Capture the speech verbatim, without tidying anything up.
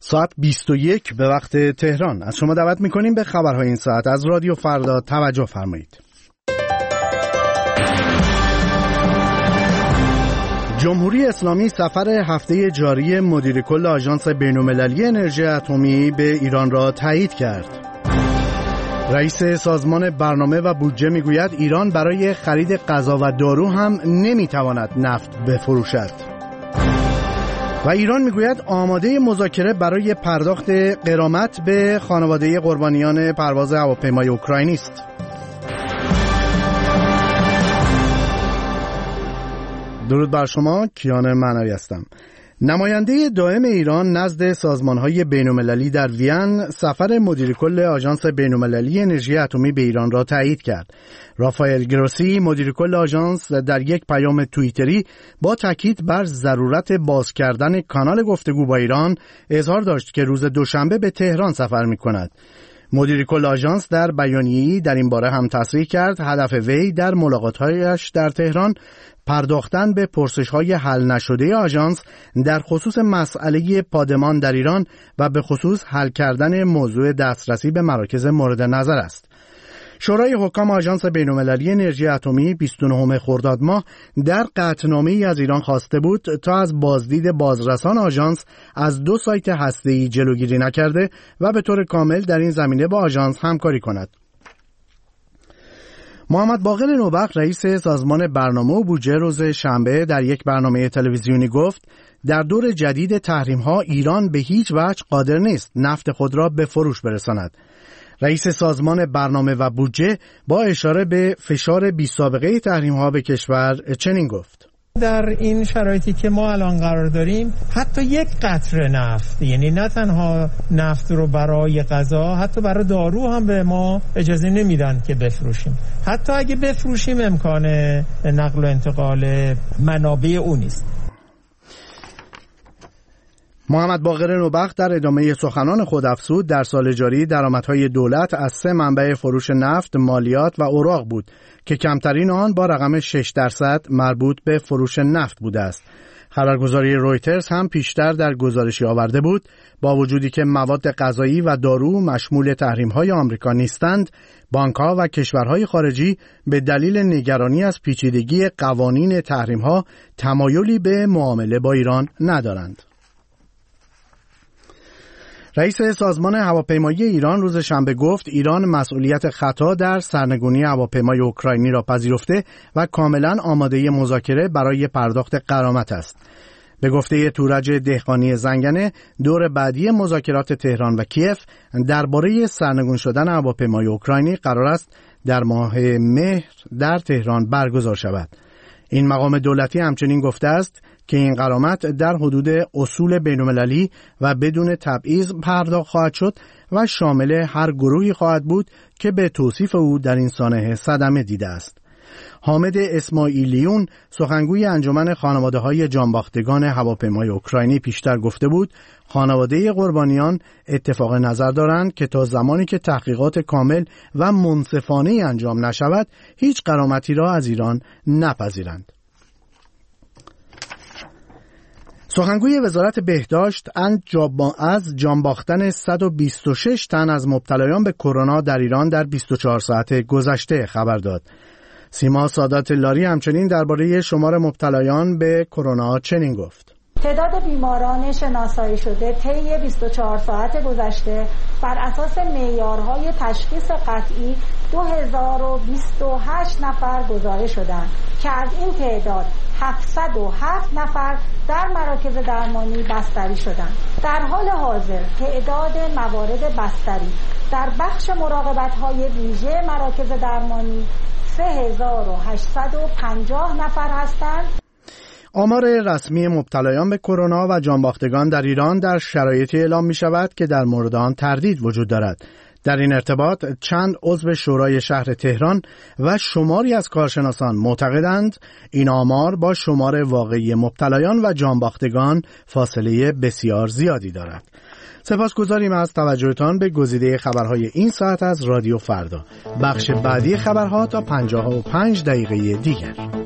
ساعت بیست و یک به وقت تهران. از شما دعوت میکنیم به خبرهای این ساعت از رادیو فردا توجه فرمایید. جمهوری اسلامی سفر هفته جاری مدیر کل آژانس بین‌المللی انرژی اتمی به ایران را تایید کرد. رئیس سازمان برنامه و بودجه میگوید ایران برای خرید غذا و دارو هم نمیتواند نفت بفروشد. و ایران میگوید آماده مذاکره برای پرداخت غرامت به خانواده قربانیان پرواز هواپیمای اوکراینی است. درود بر شما، کیان معنوی هستم. نماینده دائم ایران نزد سازمان‌های بین‌المللی در وین سفر مدیر کل آژانس بین‌المللی انرژی اتمی به ایران را تایید کرد. رافائل گروسی مدیر کل آژانس در یک پیام توییتری با تاکید بر ضرورت باز کردن کانال گفتگو با ایران اظهار داشت که روز دوشنبه به تهران سفر می‌کند. مدیر کل آژانس در بیانیه‌ای در این باره هم تصریح کرد هدف وی در ملاقات‌هایش در تهران پرداختن به پرسش‌های حل نشده آژانس در خصوص مسئله پادمان در ایران و به خصوص حل کردن موضوع دسترسی به مراکز مورد نظر است. شورای حکام آژانس بین‌المللی انرژی اتمی بیست و نهم خرداد ماه در قطعنامه‌ای از ایران خواسته بود تا از بازدید بازرسان آژانس از دو سایت هسته‌ای جلوگیری نکرده و به طور کامل در این زمینه با آژانس همکاری کند. محمد باقر نوبخت رئیس سازمان برنامه و بودجه روز شنبه در یک برنامه تلویزیونی گفت در دور جدید تحریم‌ها ایران به هیچ وجه قادر نیست نفت خود را به فروش برساند. رئیس سازمان برنامه و بودجه با اشاره به فشار بی‌سابقه تحریم‌ها به کشور چنین گفت: در این شرایطی که ما الان قرار داریم حتی یک قطره نفت، یعنی نه تنها نفت رو برای غذا، حتی برای دارو هم به ما اجازه نمیدن که بفروشیم. حتی اگه بفروشیم امکان نقل و انتقال منابع اون نیست. محمد باقر نوبخت در ادامه سخنان خود افزود در سال جاری درآمدهای دولت از سه منبع فروش نفت، مالیات و اوراق بود که کمترین آن با رقم شش درصد مربوط به فروش نفت بوده است. خبرگزاری رویترز هم پیشتر در گزارشی آورده بود با وجودی که مواد غذایی و دارو مشمول تحریم‌های آمریکا نیستند، بانک‌ها و کشورهای خارجی به دلیل نگرانی از پیچیدگی قوانین تحریم‌ها تمایلی به معامله با ایران ندارند. رئیس سازمان هواپیمایی ایران روز شنبه گفت ایران مسئولیت خطا در سرنگونی هواپیمای اوکراینی را پذیرفته و کاملا آماده مذاکره برای پرداخت غرامت است. به گفته تورج دهقانی زنگنه، دور بعدی مذاکرات تهران و کیف درباره سرنگون شدن هواپیمای اوکراینی قرار است در ماه مهر در تهران برگزار شود. این مقام دولتی همچنین گفته است که این غرامت در حدود اصول بین‌المللی و بدون تبعیض پرداخت خواهد شد و شامل هر گروهی خواهد بود که به توصیف او در این سانحه صدمه دیده است. حامد اسماعیلیون سخنگوی انجمن خانواده‌های جانباختگان هواپیمای اوکراینی پیشتر گفته بود خانواده قربانیان اتفاق نظر دارند که تا زمانی که تحقیقات کامل و منصفانه انجام نشود هیچ غرامتی را از ایران نپذیرند. سخنگوی وزارت بهداشت از جان باختن صد و بیست و شش تن از مبتلایان به کرونا در ایران در بیست و چهار ساعت گذشته خبر داد. سیما سادات لاری همچنین درباره شمار مبتلایان به کرونا چنین گفت: تعداد بیماران شناسایی شده طی بیست و چهار ساعت گذشته بر اساس معیارهای تشخیص قطعی دو هزار و بیست و هشت نفر گزارش شدند که از این تعداد هفتصد و هفت نفر در مراکز درمانی بستری شدند. در حال حاضر تعداد موارد بستری در بخش مراقبت‌های ویژه مراکز درمانی سه هزار و هشتصد و پنجاه نفر هستند. آمار رسمی مبتلایان به کرونا و جانباختگان در ایران در شرایطی اعلام می شود که در مورد آن تردید وجود دارد. در این ارتباط چند عضو شورای شهر تهران و شماری از کارشناسان معتقدند این آمار با شمار واقعی مبتلایان و جانباختگان فاصله بسیار زیادی دارد. سپاسگزاریم از توجهتان به گزیده خبرهای این ساعت از رادیو فردا. بخش بعدی خبرها تا پنجاه و پنج دقیقه دیگر.